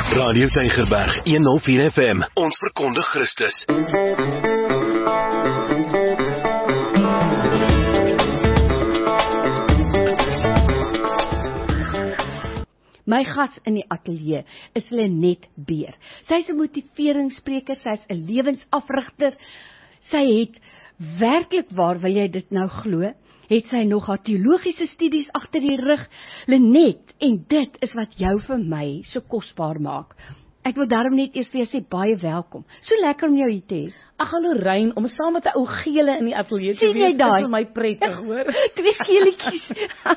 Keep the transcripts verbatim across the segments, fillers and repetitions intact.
Radio Tygerberg honderd vier F M. Ons verkondig Christus. My gas in die ateljee is Lenet Beer. Sy is 'n motiveringsspreker, sy is 'n lewensafrigter. Sy het werklik waar, wil jy dit nou glo, het sy nog haar teologiese studies agter die rug. Lenet, en dit is wat jou vir my so kosbaar maak. Ek wil daarom net eers vir jou sê baie welkom. So lekker om jou hier te hê. Ag hallo Rein, om saam met 'n ou gele in die ateljee te wees, is vir my prettig, hoor. Twee geelietjies.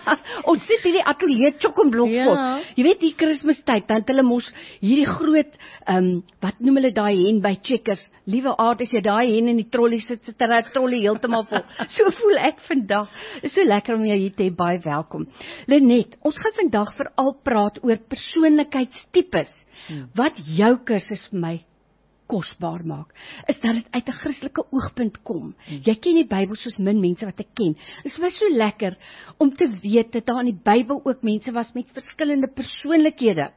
Ons sit hierdie ateljee chok en blok vol. Ja. Jy weet die Kersfeestyd, dan het hulle mos hierdie groot, ehm um, wat noem hulle daai hen by Checkers? Liewe aard, as jy daai hen in die trollie sit, sit hulle die trollie heeltemal vol. So voel ek vandag. Is so lekker om jou hier te hê, baie welkom. Lenet, ons gaan vandag veral praat oor persoonlikheidstipes. Hmm. Wat jou kursus vir my kosbaar maak, is dat dit uit 'n Christelike oogpunt kom. Hmm. Jy ken die Bybel soos min mense wat ek ken. Dit is vir my so lekker om te weet dat daar in die Bybel ook mense was met verskillende persoonlikhede.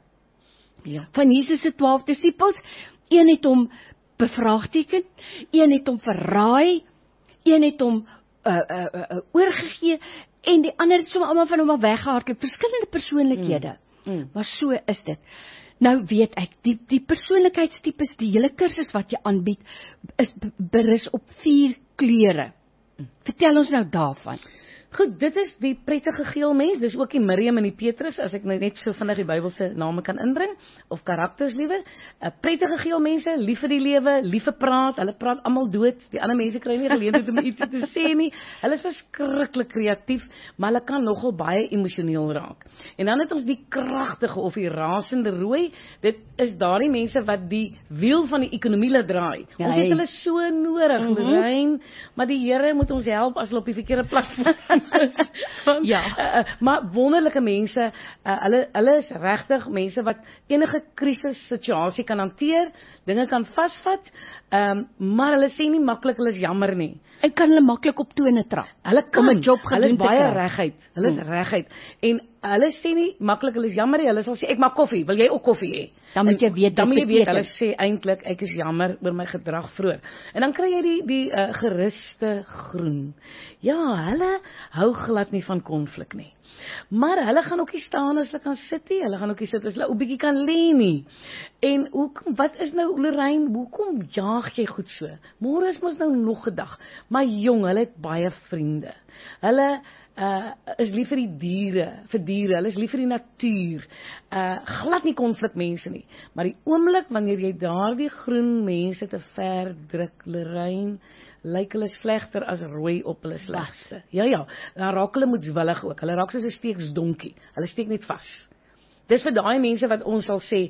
Ja. Van Jesus se twaalf disippels, een het hom bevraagteken, een het hom verraai, een het hom uh, uh, uh, uh, oorgegee, en die ander het sommer almal van hom af weggehardloop. Verskillende persoonlikhede. Hmm. Hmm. Maar so is dit. Nou weet ek, die, die persoonlikheidstipes, die hele kursus wat jy aanbied, is berus op vier kleure. Vertel ons nou daarvan. Goed, dit is die prettige geel mens, dis ook die Miriam en die Petrus, as ek nou net so vinnig die Bybelse name kan inbring, of karakters liewer. Uh, prettige geel mense, lief vir die lewe, lief vir praat, hulle praat almal dood, die ander mense kry nie geleentheid om iets te sê nie, hulle is verskriklik kreatief, maar hulle kan nogal baie emosioneel raak. En dan het ons die kragtige of die rasende rooi, dit is daardie mense wat die wiel van die ekonomie laat draai. Ja, ons het hulle so nodig, mm -hmm. Lorraine, maar die Here moet ons help as hulle op die verkeerde plek is. Want, ja. uh, maar wonderlike mense, uh, hulle, hulle is regtig mense wat enige krisis situasie kan hanteer, dinge kan vasvat, um, maar hulle sê nie maklik, hulle is jammer nie. En kan hulle maklik op tone trap. Hulle kan, om 'n job hulle is baie kry. reguit, hulle is hmm. reguit, en hulle sê nie maklik, hulle is jammer nie, hulle sal sê, ek maak koffie, wil jy ook koffie hê? Dan moet jy weet, dan moet jy weet, hulle sê eintlik, ek is jammer oor my gedrag vroeër. En dan kry jy die, die uh, geruste groen. Ja, hulle hou glad nie van konflik nie. Maar hulle gaan ook nie staan as hulle kan sit nie, hulle gaan ook nie sit as hulle ook bietjie kan lê nie. En hoekom, wat is nou Lorraine, hoekom jaag jy goed so? Môre is mos nou nog 'n dag. Maar jong, hulle het baie vriende. Hulle Uh, is lief vir die diere, vir diere, hulle is lief vir die natuur, uh, glad nie konflikmense nie, maar die oomblik wanneer jy daardie groen mense te ver druk, Lorraine, lyk hulle slegter as rooi op hulle slegste. Ja, ja, dan raak hulle moedswillig ook, hulle raak soos 'n steeksdonkie, hulle steek net vas. Dis vir daai mense wat ons sal sê,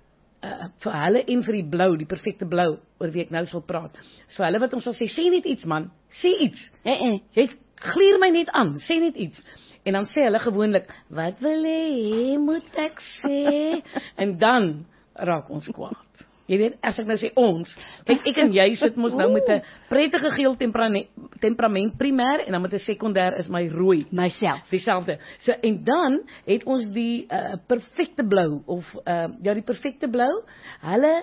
uh, vir hulle en vir die blou, die perfekte blou, oor wie ek nou sal praat, so hulle wat ons sal sê, sê net iets man, sê iets, eh, eh, jy glier my net aan, sê net iets. En dan sê hulle gewoonlik, wat wil jy, moet ek sê? En dan raak ons kwaad. Jy weet, as ek nou sê ons, kyk ek en jy sit mos nou met 'n prettige geel temperament, temperament primêr, en dan met 'n sekondêr is my rooi. Myself. Dieselfde. So, en dan het ons die uh, perfekte blou, of uh, ja, die perfekte blou, hulle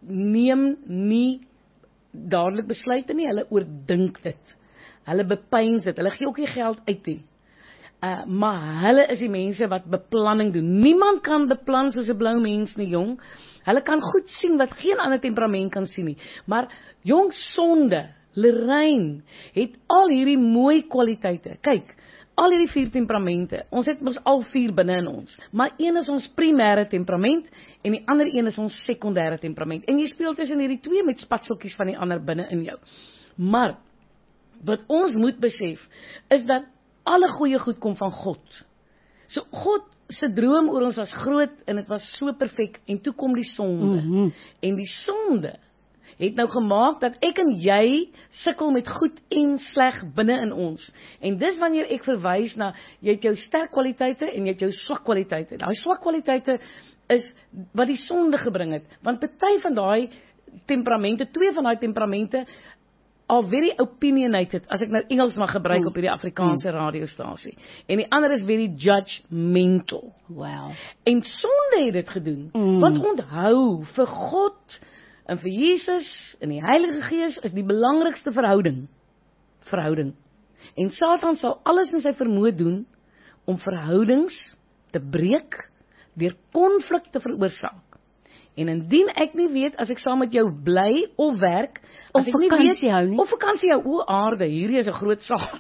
neem nie dadelik besluite nie, hulle oordink dit. Hulle bepeins dit, hulle gee ook nie geld uit nie. Uh, maar hulle is die mense wat beplanning doen. Niemand kan beplan soos 'n blou mens nie, jong. Hulle kan goed sien wat geen ander temperament kan sien nie. Maar jong, sonde, Lorraine, het al hierdie mooi kwaliteite. Kyk, al hierdie vier temperamente, ons het ons al vier binne in ons. Maar een is ons primêre temperament, en die ander een is ons sekondêre temperament. En jy speel tussen hierdie twee met spatseltjies van die ander binne in jou. Maar wat ons moet besef, is dat alle goeie goed kom van God. So God se droom oor ons was groot, en dit was so perfek, en toe kom die sonde. Mm-hmm. En die sonde het nou gemaak dat ek en jy sukkel met goed en sleg binne in ons. En dis wanneer ek verwys na, jy het jou sterk kwaliteite en jy het jou swak kwaliteite. Daai swak kwaliteite is wat die sonde gebring het, want party van daai temperamente, twee van daai temperamente, are very opinionated, as ek nou Engels mag gebruik Mm. op hierdie Afrikaanse mm. radiostasie. En die ander is very judgmental. Wow. En sonde het dit gedoen. Mm. Want onthou, vir God en vir Jesus en die Heilige Gees is die belangrikste verhouding. Verhouding. En Satan sal alles in sy vermoë doen om verhoudings te breek, deur konflik te veroorsaak. En indien ek nie weet, as ek saam met jou bly of werk, as Of ek nie vakansie weet, hou nie. of vakansie hou, o aarde, hierdie is 'n groot saak.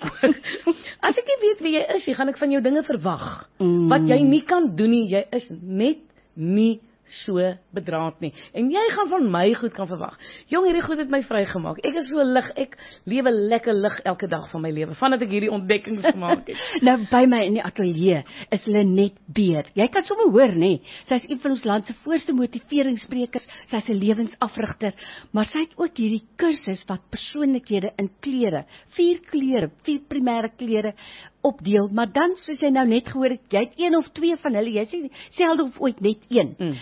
As ek nie weet wie jy is, jy gaan ek van jou dinge verwag, Mm. wat jy nie kan doen nie, jy is net nie so bedraad nie. En jy gaan van my goed kan verwag. Jong, hierdie goed het my vrygemaak. Ek is so lig, ek lewe lekker lig elke dag van my lewe, vandat ek hierdie ontdekkings gemaak het. Nou by my in die ateljee is Lenet Beer. Jy kan sommer hoor, nê? Sy is een van ons land se voorste motiveringssprekers. Sy is 'n lewensafrigter, maar sy het ook hierdie kursus wat persoonlikhede in kleure, vier kleure, vier primêre kleure opdeel, maar dan soos jy nou net gehoor het, jy het een of twee van hulle, jy sê selde of ooit net een. Mm.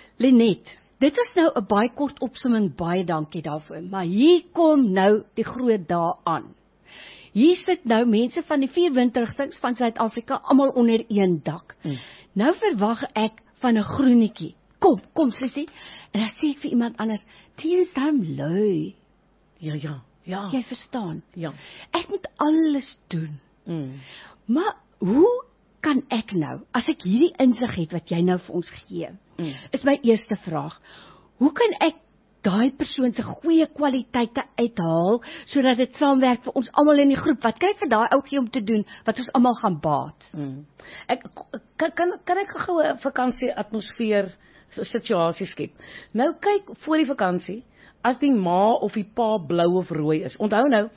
Lenet, dit was nou 'n baie kort opsomming, baie dankie daarvoor, maar hier kom nou die groot dae aan. Hier sit nou mense van die vier windrigtings van Suid-Afrika almal onder een dak. Mm. Nou verwag ek van 'n groenetjie. Kom, kom sussie. En dan sê ek vir iemand anders, "Die is dan lui." Ja, ja, ja. Jy verstaan. Ja. Ek moet alles doen. Mm. Maar hoe kan ek nou, as ek hierdie insig het wat jy nou vir ons gee, Mm. is my eerste vraag. Hoe kan ek daai persoon se goeie kwaliteite uithaal sodat dit saamwerk vir ons almal in die groep? Wat kry ek vir daai ouetjie om te doen wat ons almal gaan baat? Mm. Ek kan kan kan ek gou 'n vakansie atmosfeer so situasie skep. Nou kyk voor die vakansie, as die ma of die pa blou of rooi is. Onthou nou,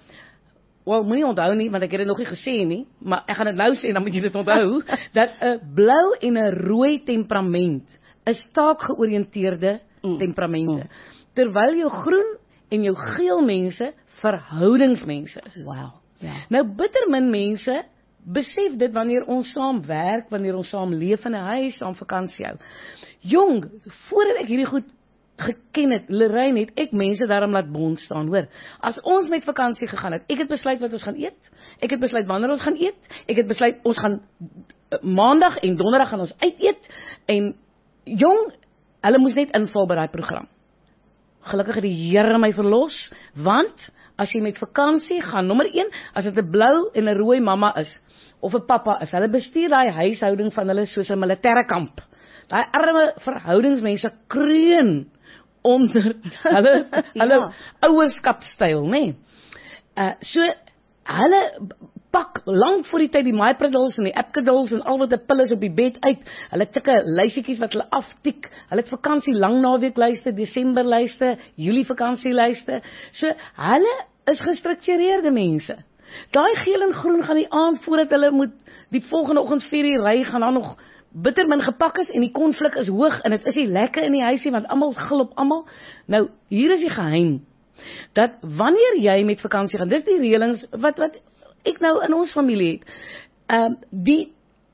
wel moenie onthou nie, want ek het dit nog nie gesê nie, maar ek gaan dit nou sê, dan moet jy dit onthou, dat 'n blou en 'n rooi temperament is taakgeoriënteerde Mm. temperamente. Mm. Terwyl jou groen en jou geel mense verhoudingsmense is. Wow. Ja. Nou bitter min mense besef dit wanneer ons saam werk, wanneer ons saam leef in 'n huis, saam vakansie hou. Jong, voordat ek hierdie goed geken het, Lorraine, het ek mense daarom laat bond staan, hoor. As ons met vakansie gegaan het, ek het besluit wat ons gaan eet, ek het besluit wanneer ons gaan eet, ek het besluit ons gaan uh, maandag en donderdag gaan ons uit eet, en jong, hulle moes net inval by daai program. Gelukkig het die Here my verlos, want as jy met vakansie gaan, nommer een, as dit 'n blou en 'n rooi mamma is, of 'n pappa is, hulle bestuur daai huishouding van hulle soos 'n militêre kamp. Daai arme verhoudingsmense kreun onder hulle hulle Ja. ouerskapstyl, nê. Nee. Uh so hulle pak lank voor die tyd die MyPriddles en die Epcadils en al wat 'n pil is op die bed uit. Hulle tikke lysietjies wat hulle aftik. Hulle het vakansie lang naweeklyste, Desember lyste, Julie vakansielyste. So hulle is gestruktureerde mense. Daai geel en groen gaan die aand voordat hulle moet die volgende oggend vier uur ry, gaan dan nog bitter min gepak is en die konflik is hoog en dit is nie lekker in die huisie want almal gil op almal. Nou, hier is die geheim. Dat wanneer jy met vakansie gaan, dis die reëlings wat wat ek nou in ons familie het. Ehm um, die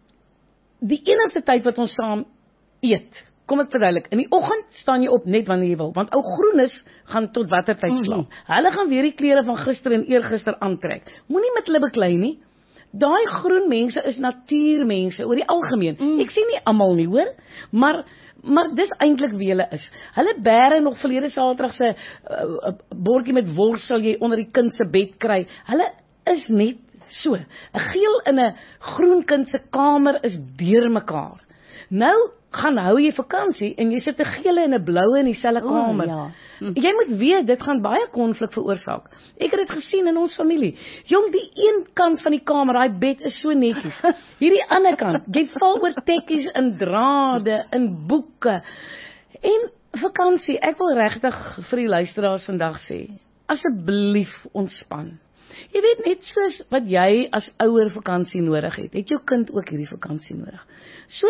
die enigste tyd wat ons saam eet. Kom ek verduidelik. In die oggend staan jy op net wanneer jy wil, want ou groenes gaan tot watter tyd slaap. Mm-hmm. Hulle gaan weer die klere van gister en eergister aantrek. Moenie met hulle beklei nie. Daai groen mense is natuurmense oor die algemeen. Mm. Ek sê nie almal nie, hoor, maar maar dis eintlik wie hulle is. Hulle bære nog verlede Saterdag se uh, bordjie met wors sal jy onder die kind se bed kry. Hulle is net so. 'n Geel in 'n groen kind se kamer is deurmekaar. Nou gaan hou jy vakansie en jy sit 'n gele en 'n bloue in dieselfde kamer. O, ja. hm. Jy moet weet, dit gaan baie konflik veroorsaak. Ek het dit gesien in ons familie. Jong, die een kant van die kamer, daai bed is so netjies. Hierdie ander kant, jy val oor tekkies in drade, in boeke. En vakansie, ek wil regtig vir die luisteraars vandag sê, asseblief ontspan. Jy weet, net soos wat jy as ouer vakansie nodig het, het jou kind ook hierdie vakansie nodig. So,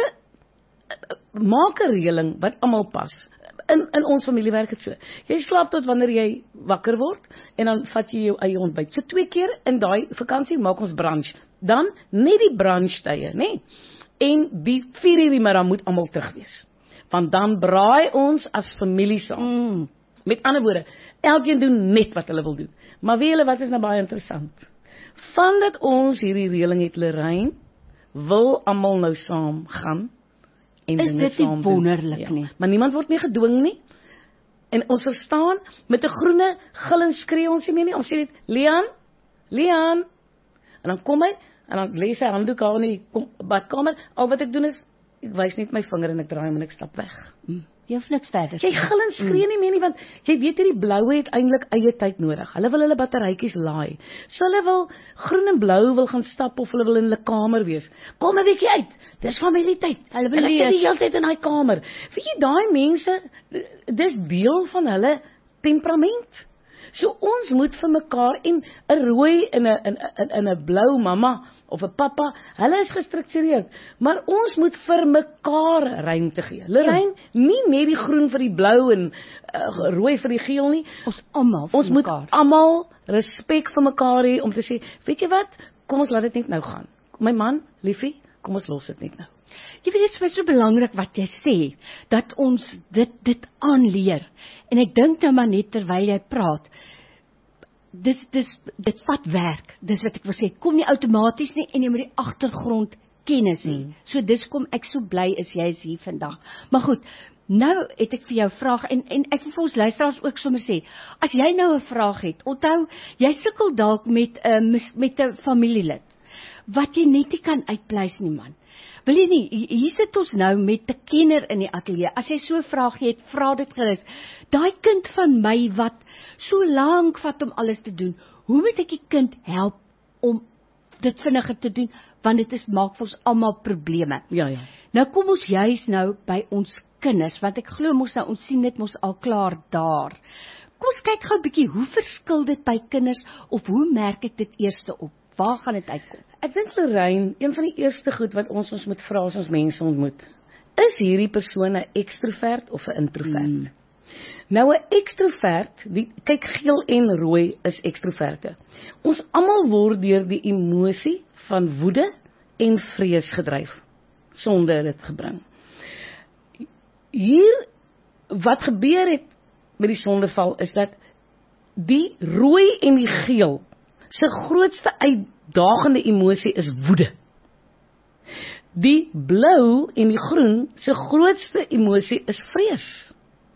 maak 'n reëling wat almal pas. In in ons familie werk dit so. Jy slaap tot wanneer jy wakker word en dan vat jy jou eie ontbyt. So twee keer in daai vakansie maak ons brunch. Dan net die brunchtye, nê? Nee. En die vier uur die middag moet almal terug wees. Want dan braai ons as familie saam. Mm. Met ander woorde, elkeen doen net wat hulle wil doen. Maar weet julle wat is nou baie interessant? Vandat ons hierdie reëling het, Lorraine, wil almal nou saam gaan en Is dinge dit nie saam doen. wonderlik Ja. nie? Maar niemand word nie gedwing nie. En ons verstaan, met 'n groene gil en skree ons nie meer nie. Ons sê net, Leon, Leon. En dan kom hy, en dan lê sy handdoek daar in die kom- badkamer. Al wat ek doen is, ek wys net my vinger en ek draai hom en ek stap weg. Mm. Jy hoef niks verder. Jy gil en skree nie meer nie, want jy weet hierdie bloue het eintlik eie tyd nodig. Hulle wil hulle batterytjies laai. So hulle wil groen en blou wil gaan stap of hulle wil in hulle kamer wees. Kom 'n bietjie uit. Dis familietyd. Hulle wil sit die hele tyd in daai kamer. Weet jy, daai mense, dis deel van hulle temperament. So ons moet vir mekaar en 'n rooi en 'n in 'n in 'n blou mamma of 'n pappa, hulle is gestruktureerd, maar ons moet vir mekaar ruimte gee. Lorraine, nie net die groen vir die blou en uh, rooi vir die geel nie. Ons almal vir Ons moet mekaar. almal respek vir mekaar hê om te sê, weet jy wat? Kom ons laat dit net nou gaan. My man, liefie, kom ons los dit net nou. Jy weet, dit is vir my so belangrik wat jy sê, dat ons dit dit aanleer. En ek dink nou maar net terwyl jy praat, dis dis dit vat werk. Dis wat ek wil sê. Kom nie outomaties nie en jy moet die agtergrond kennis hê. Mm. So dis kom ek so bly is jy is hier vandag. Maar goed, nou het ek vir jou 'n vraag en en ek wil vir ons luisteraars ook sommer sê, as jy nou 'n vraag het, onthou, jy sukkel dalk met 'n uh, met 'n familielid wat jy net nie kan uitpleis nie, man. Wil jy nie, hier sit ons nou met 'n kenner in die ateljee. As jy so 'n vraag het, vra dit gerus. Daai kind van my wat so lank vat om alles te doen, hoe moet ek die kind help om dit vinniger te doen? Want dit is maak vir ons almal probleme. Ja, ja. Nou kom ons juis nou by ons kinders, want ek glo mos nou ons sien dit mos al klaar daar. Kom ons kyk gou 'n bietjie, hoe verskil dit by kinders of hoe merk ek dit eerste op? Waar gaan dit uitkom? Ek dink Lorraine, een van die eerste goed wat ons ons moet vra as ons mense ontmoet, is hierdie persoon 'n ekstrovert of 'n introvert? Mm. Nou 'n ekstrovert, die kyk geel en rooi is ekstroverte. Ons almal word deur die emosie van woede en vrees gedryf, sonde dit gebring. Hier wat gebeur het met die sondeval is dat die rooi en die geel se grootste uitdagende emosie is woede. Die blou en die groen se grootste emosie is vrees.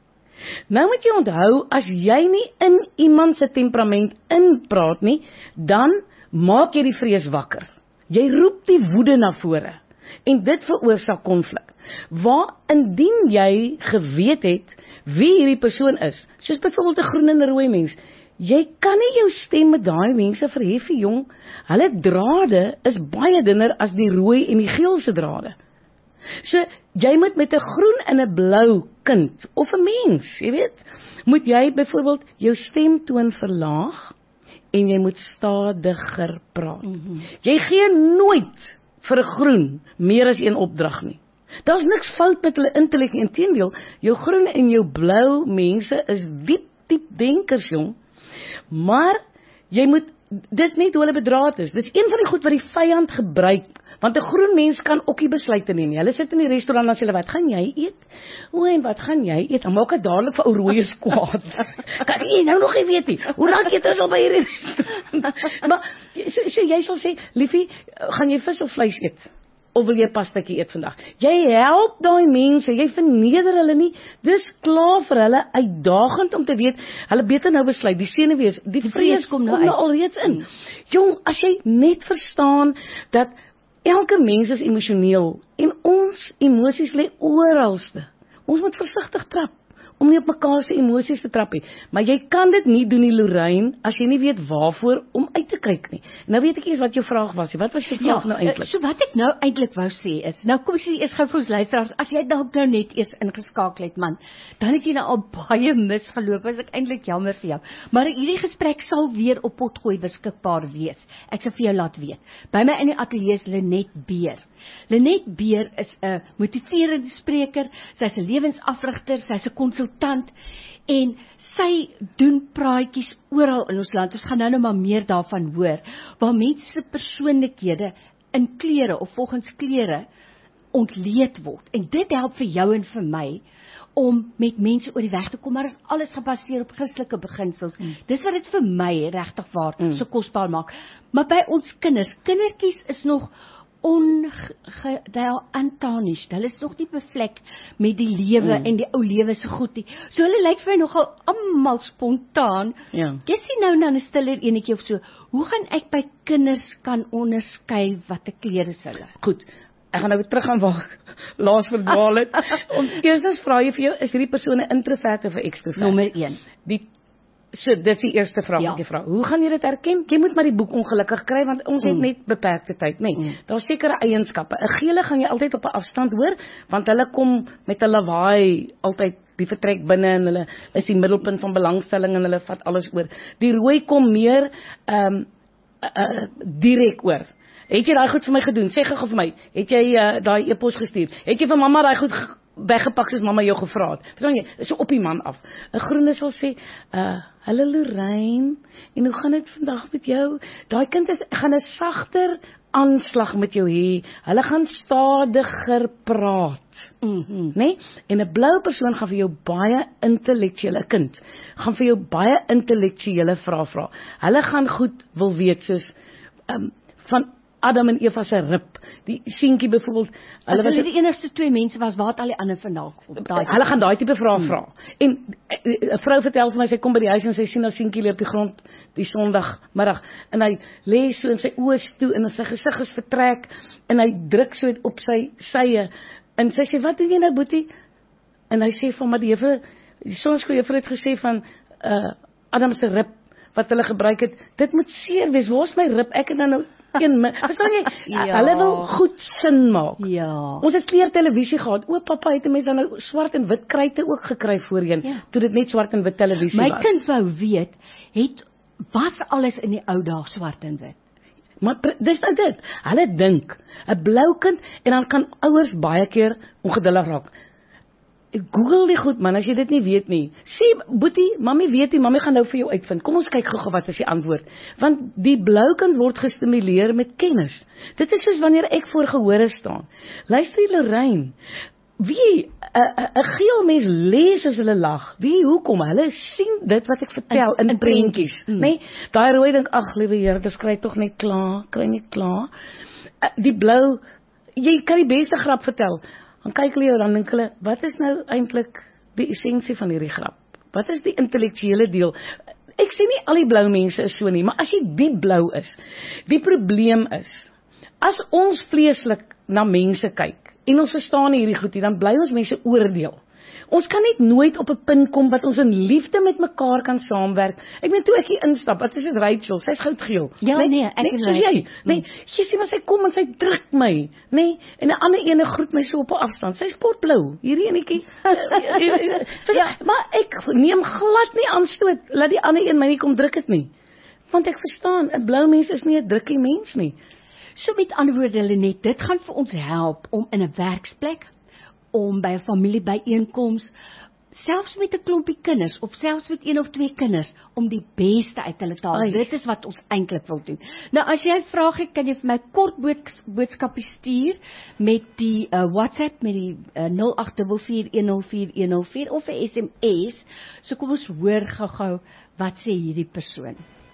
Nou moet jy onthou, as jy nie in iemand se temperament inpraat nie, dan maak jy die vrees wakker. Jy roep die woede na vore en dit veroorsaak konflik. Waar indien jy geweet het wie hierdie persoon is, soos byvoorbeeld 'n groen en 'n rooi mens, jy kan nie jou stem met daai mense verhef nie, jong. Hulle drade is baie dunner as die rooi en die geel se drade. So, jy moet met 'n groen en 'n blou kind, of 'n mens, jy weet, moet jy byvoorbeeld jou stemtoon verlaag, en jy moet stadiger praat. Mm-hmm. Jy gee nooit vir 'n groen meer as een opdrag nie. Daar's niks fout met hulle intellek nie, inteendeel, jou groen en jou blou mense is diep, diep denkers, jong. Maar, jy moet, dis nie hoe hulle bedraad is, dis een van die goed wat die vyand gebruik, want 'n groen mens kan ook nie besluite neem nie. Hulle sit in die restaurant en sê hulle, wat gaan jy eet? O, en wat gaan jy eet? Dan maak dit dadelik vir ou rooies kwaad. Kan jy nou nog nie weet nie, hoe lank eet ons al by hierdie restaurant? Maar, so, so jy sal sê, liefie, gaan jy vis of vleis eet? Of wil jy pastatjie eet vandag? Jy help daai mense, jy verneder hulle nie. Dis klaar vir hulle uitdagend om te weet, hulle beter nou besluit, die senuwees, die, die vrees kom nou, nou alreeds in. Jong, as jy net verstaan dat elke mens is emosioneel en ons emosies lê oralste. Ons moet versigtig trap om nie op mekaar se emosies te trap nie. Maar jy kan dit nie doen nie, Lorraine, as jy nie weet waarvoor om uit te kyk nie. Nou weet ek eers wat jou vraag was. Wat was jou vraag ja, nou eintlik? So wat ek nou eintlik wou sê is, nou kom ek sê eers gou vir ons luisteraars, as jy dalk nou net eers ingeskakel het, man, dan het jy nou al baie misgeloop, is ek eintlik jammer vir jou. Maar hierdie gesprek sal weer op Potgooi beskikbaar wees. Ek sal vir jou laat weet. By my in die ateljee is Lenet Beer. Lenet Beer is 'n motiverende spreker, sy's 'n lewensafrigter, sy's 'n konsultant en sy doen praatjies oral in ons land. Ons gaan nou nou maar meer daarvan hoor, waar mense se persoonlikhede in klere of volgens klere ontleed word. En dit help vir jou en vir my om met mense oor die weg te kom, maar is alles gebaseer op Christelike beginsels. Mm. Dis wat dit vir my regtig waar mm. so kosbaar maak. Maar by ons kinders, kindertjies is nog ontarnished, hulle is nog nie bevlek met die lewe mm. en die ou lewe so goed nie. So hulle lyk vir my nogal almal spontaan. Ja. Jy sien nou dan 'n stiller enetjie of so. Hoe gaan ek by kinders kan onderskei wat 'n klere is hulle? Goed. Ek gaan nou terug aan waar laas verdwaal het. Om eerstens vra jy vir jou, is hierdie persoon 'n introvert of 'n extrovert? Nommer een. Die So, dis die eerste vraag ja. wat jy vra. Hoe gaan jy dit herken? Jy moet maar die boek ongelukkig kry, want ons mm. het net beperkte tyd, nee. Mm. Daar's sekere eienskappe. 'n Gele gaan jy altyd op 'n afstand hoor, want hulle kom met 'n lawaai altyd die vertrek binne en hulle is die middelpunt van belangstelling en hulle vat alles oor. Die rooi kom meer ehm um, uh, uh, direk oor. Het jy daai goed vir my gedoen? Sê gou vir my. Het jy uh, daai e-pos gestuur? Het jy vir mamma daai goed weggepak soos mamma jou gevra het? Verstaan jy? So op die man af. 'n Groene sal sê, uh, hallo Lorraine, en hoe gaan dit vandag met jou? Daai kind is gaan 'n sagter aanslag met jou hê. Hulle gaan stadiger praat. Mhm. Nee? En 'n blou persoon gaan vir jou baie intellektuele kind. Gaan vir jou baie intellektuele vrae vra. Hulle gaan goed wil weet soos um, van Adam en Eva se rib. Die seentjie byvoorbeeld, hulle was die enigste twee mense was waar het al die ander vandaan kom. Hulle gaan daai tipe vrae vra. En 'n vrou vertel vir my sy kom by die huis en sy sien haar seentjie lê op die grond die Sondagmiddag en hy lê so in sy oë toe en sy gesig is vertrek en hy druk so op sy sye en sy sê wat doen jy nou boetie? En hy sê van maar die juffrou die sonskooljuffrou het gesê van uh, Adam se rib wat hulle gebruik het, dit moet seer wees. Waar is my rib? Ek het dan nou een, verstaan jy? Ja. Hulle wil goed sin maak. Ja. Ons het kleurtelevisie gehad. O, pappa het 'n mens dan nou swart en wit kruite ook gekry voorheen, ja. toe dit net swart en wit televisie my was. My kind wou weet, het was alles in die ou dae swart en wit? Maar dis nou dit. Hulle dink 'n blou kind en dan kan ouers baie keer ongeduldig raak. Google die goed man, as jy dit nie weet nie. Sê, boetie, mami weet nie, mami gaan nou vir jou uitvind. Kom ons kyk gou-gou wat is die antwoord. Want die blou kind word gestimuleer met kennis. Dit is soos wanneer ek voor gehore staan. Luister Lorraine, wie, 'n geel mens lees as hulle lag. Wie, hoekom? Hulle sien dit wat ek vertel in, in prentjies, mm. nee? Daai rooi dink, ag liewe Here, dis kry tog net klaar, kry net klaar. Die blou, jy kan die beste grap vertel. Dan kyk hulle jou, dan dink hulle, wat is nou eintlik die essensie van hierdie grap? Wat is die intellektuele deel? Ek sê nie al die blou mense is so nie, maar as jy diep blou is, die probleem is, as ons vleeslik na mense kyk, en ons verstaan nie hierdie goed nie, dan bly ons mense oordeel. Ons kan net nooit op 'n punt kom wat ons in liefde met mekaar kan saamwerk. Ek meen toe ek hier instap, wat is dit Rachel? Sy's goudgeel. Ja, nee, nee ek nee, is jy. Nee, jy sien maar sy kom en sy druk my, nee, en 'n ander ene groet my so op 'n afstand. Sy's potblou. Hierdie enetjie. ja, maar ek neem glad nie aanstoot laat die ander een my nie kom druk dit nie. Want ek verstaan, 'n blou mens is nie 'n drukkie mens nie. So met ander woorde Lenet, dit gaan vir ons help om in 'n werksplek, om by 'n familiebyeenkoms, selfs met 'n klompie kinders of selfs met een of twee kinders om die beste uit hulle te haal. Dit is wat ons eintlik wil doen. Nou as jy 'n vraag het, kan jy vir my kort boodskapie stuur met die uh, WhatsApp met die uh, nul agt vier vier een nul vier een nul vier of 'n S M S. So kom ons hoor gou-gou wat sê hierdie persoon.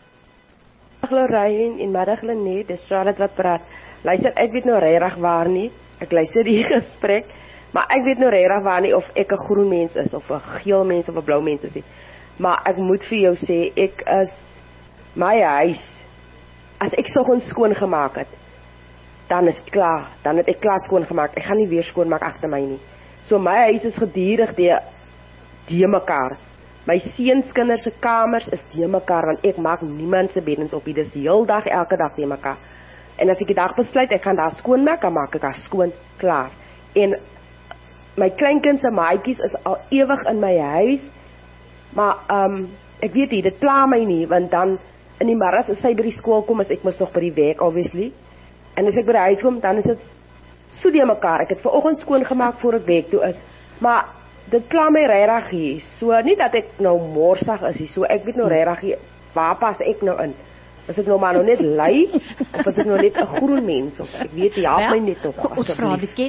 Lorraine en middag Lenet, dis Charlotte wat praat. Luister, ek weet nou regtig waar nie. Ek luister die gesprek. Maar ek weet nou regtig waar nie of ek 'n groen mens is of 'n geel mens of 'n blou mens is nie. Maar ek moet vir jou sê, ek is my huis. As ek soggens skoon gemaak het, dan is dit klaar. Dan het ek klaar skoon gemaak. Ek gaan nie weer skoon maak agter my nie. So my huis is gedurig die die mekaar. My seunskinders se kamers is die mekaar want ek maak niemand se beddens op. Dit is die hele dag elke dag die mekaar. En as ek die dag besluit ek gaan daar skoon maak, dan maak ek daar skoon klaar. En my kleinkind se maatjies is al ewig in my huis, maar um, ek weet nie, dit pla my nie, want dan in die middags as sy by die skool kom, is ek mos nog by die werk, obviously, en as ek by die huis kom, dan is dit so die mekaar, ek het vanoggend skoon gemaak voor ek werk toe is, maar dit pla my regtig hier, so nie dat ek nou morsig is hier, so ek weet nou regtig hier, waar pas ek nou in? Is ek nou maar nou net lui, of is ek nou net 'n groen mens, of ek weet nie, help my net nog. Ons vra die kenner.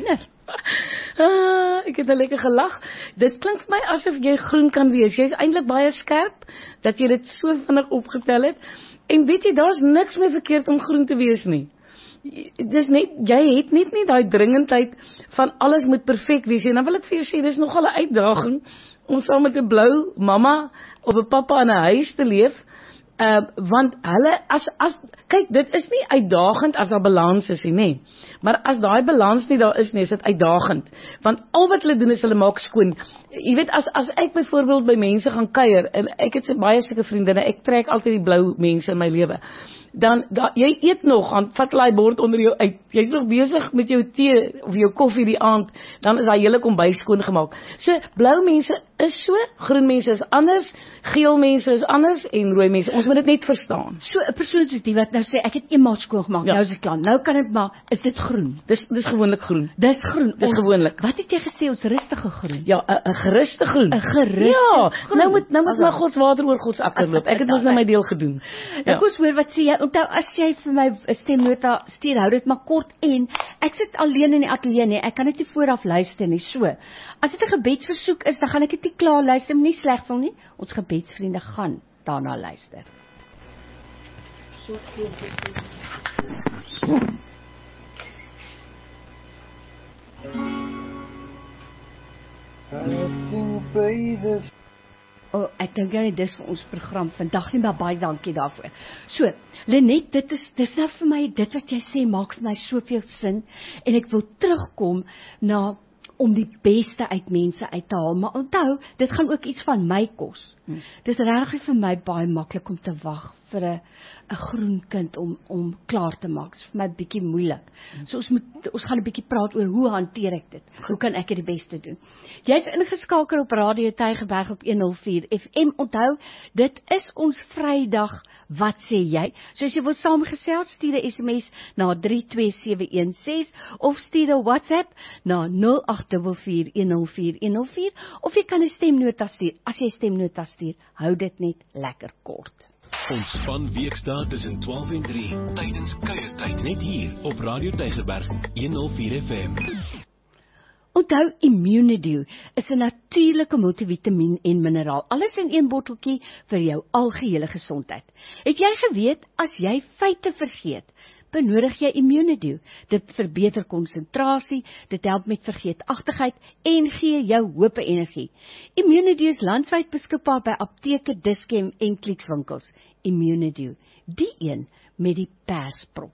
ah, ek het 'n lekker gelag. Dit klink vir my asof jy groen kan wees. Jy's eintlik baie skerp, dat jy dit so vinnig opgetel het. En weet jy, daar's niks meer verkeerd om groen te wees nie. Dis net, jy het net nie daai dringendheid van alles moet perfek wees. En dan wil ek vir jou sê, dis nogal 'n uitdaging om saam met 'n blou mamma of 'n pappa in 'n huis te leef. Uh, want hulle, as, as, kyk, dit is nie uitdagend as daar balans is nie, nee. Maar as daai balans nie daar is nie, is dit uitdagend. Want al wat hulle doen is hulle maak skoon. Jy weet, as, as ek byvoorbeeld by mense gaan kuier, en ek het baie sulke vriendinne, ek trek altyd die blou mense in my lewe, dan, da, jy eet nog, dan vat hulle die bord onder jou uit, jy's nog besig met jou tee, of jou koffie die aand, dan is daai hele kombuis skoon gemaak. So, blou mense is so, groen mense is anders, geel mense is anders, en rooi mense, ons moet dit net verstaan. So 'n persoon soos die wat nou sê, ek het eenmaal skoon gemaak, ja. Nou is dit klaar, nou kan dit maar, is dit groen? Dis, dis gewoonlik groen. Dis groen. Dis ons, gewoonlik. Wat het jy gesê, ons rustige groen? Ja, 'n geruste groen. 'n geruste Ja, groen. nou moet, nou moet maar Gods water oor Gods akker loop. Ek het mos nou my deel gedoen. Ja. Ek hoor wat sê jy, onthou, as jy vir my 'n stemnota stuur, hou dit maar kort en, ek sit alleen in die ateljee nie, ek kan dit nie vooraf luister nie, so. As dit 'n gebedsversoek is, dan gaan ek dit nie klaar luister, nie sleg voel nie. Ons gebedsvriende gaan daarna luister. Oh, ek dink jy dis vir ons program vandag nie, maar baie dankie daarvoor. So, Lenet, dit is dis nou vir my, dit wat jy sê maak vir my soveel sin, en ek wil terugkom na om die beste uit mense uit te haal, maar onthou, dit gaan ook iets van my kos. Hmm. Dis regtig vir my baie maklik om te wag vir 'n 'n groen kind om om klaar te maak. Dit is vir my bietjie moeilik. Hmm. So ons moet ons gaan 'n bietjie praat oor hoe hanteer ek dit? Hoe kan ek dit die beste doen? Jy's ingeskakel op Radio Tygerberg op honderdvier F M. Onthou, dit is ons Vrydag, wat sê jy? So as jy wil saamgesels, stuur 'n S M S na drie twee sewe een ses of stuur 'n WhatsApp na nul agt vier vier een nul vier een nul vier of jy kan 'n stemnota stuur. As jy stemnota stuur, hou dit net lekker kort. Ons span weekdae tussen twaalf en drie, tydens kuiertyd, net hier op Radio Tygerberg honderdvier F M. Onthou, Immunedew is 'n natuurlike multivitamiin en mineraal. Alles in een botteltjie vir jou algehele gesondheid. Het jy geweet, as jy feite vergeet, benodig jy Immunedew. Dit verbeter konsentrasie, dit help met vergeetachtigheid en gee jou hoop en energie. Immunedew is landwyd beskikbaar by apteke, Dischem en Clicks-winkels. Immunedew, die een met die persprop.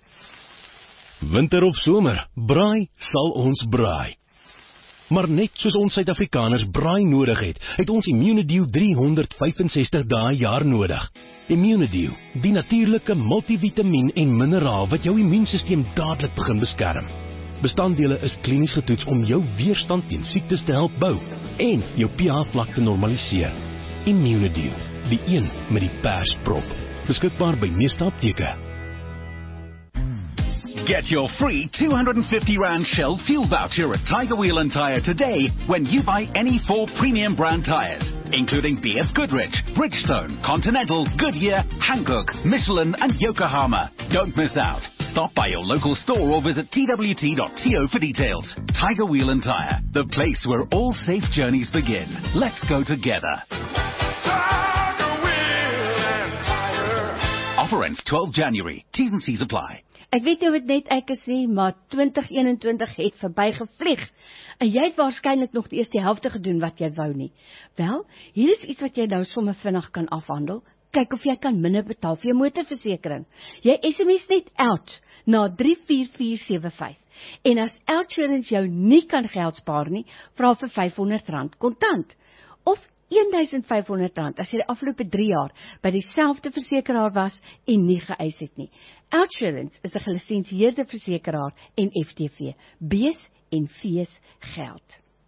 Winter of somer, braai sal ons braai. Maar net soos ons Suid-Afrikaners braai nodig het, het ons Immunedew driehonderdvyfensestig dae jaar nodig. Immunedew, die natuurlike multivitamiin en mineraal wat jou immuunstelsel dadelik begin beskerm. Bestanddele is klinies getoets om jou weerstand teen siektes te help bou en jou pH-vlak te normaliseer. Immunedew, die een met die persprop. Beskikbaar by meeste apteke. Get your free two hundred fifty rand Shell fuel voucher at Tiger Wheel and Tire today when you buy any four premium brand tires, including B F Goodrich, Bridgestone, Continental, Goodyear, Hankook, Michelin and Yokohama. Don't miss out. Stop by your local store or visit T W T dot to for details. Tiger Wheel and Tire, the place where all safe journeys begin. Let's go together. Tiger Wheel and Tire. Offer ends twelfth January. T's and C's apply. Ek weet nie of dit net ek is nie, maar twintig eenentwintig het verbygevlieg. En jy het waarskynlik nog die eerste helfte gedoen wat jy wou nie. Wel, hier is iets wat jy nou sommer vinnig kan afhandel. Kyk of jy kan minder betaal vir jou motorversekering. Jy S M S net out na drie vier vier sewe vyf. En as Outsurance jou nie kan geld spaar nie, vra vir vyfhonderd rand kontant. Of duisend vyfhonderd rand as jy die afgelope drie jaar by dieselfde versekeraar was en nie geëis het nie. Outsurance is 'n gelisensieerde versekeraar en F T V. B's en V's geld.